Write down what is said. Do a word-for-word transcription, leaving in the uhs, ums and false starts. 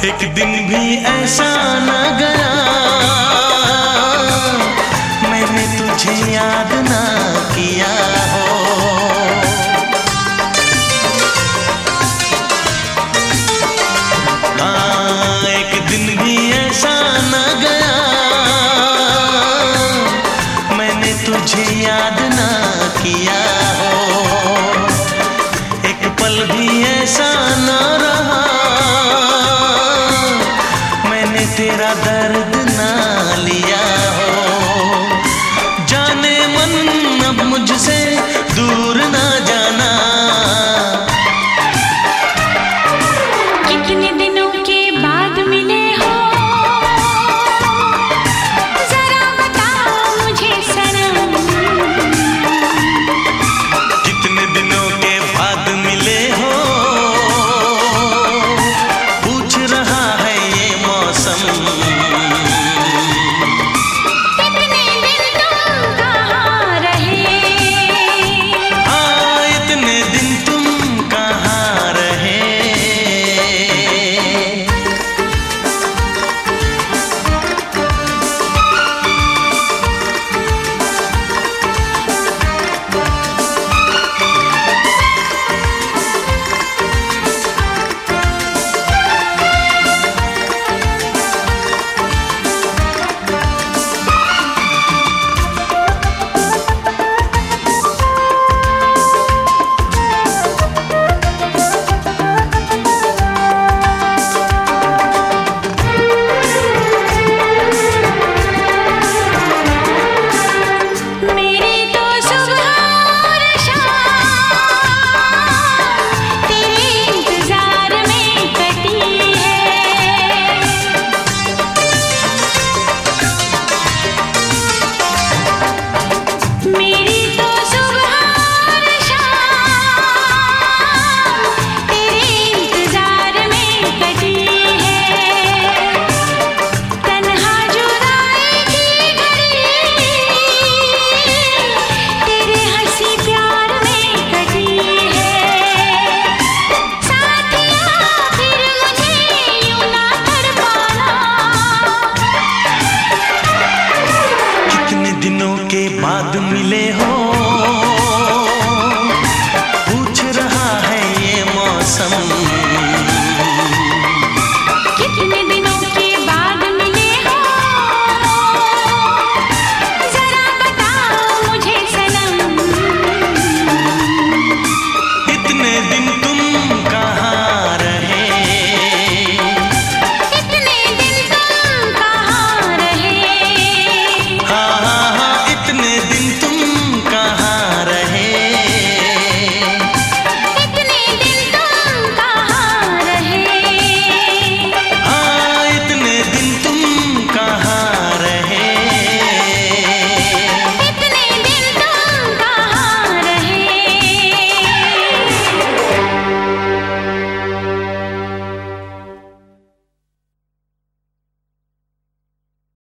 एक दिन भी ऐसा न गया मैंने तुझे याद ना किया हो। हाँ, एक दिन भी ऐसा न गया मैंने तुझे याद ना किया हो। एक पल भी ऐसा न रहा तेरा दर्द ना लिया हो। जाने मन अब मुझसे दूर ना जाना। कितने दिनों के बाद मिले हो जरा बताओ मुझे सनम। कितने दिनों के बाद मिले हो पूछ रहा है कितने दिन तुम कहाँ रहे? हाँ, इतने दिन तुम कहाँ रहे? दिनों के बाद मिले हो पूछ रहा है ये मौसम। कितने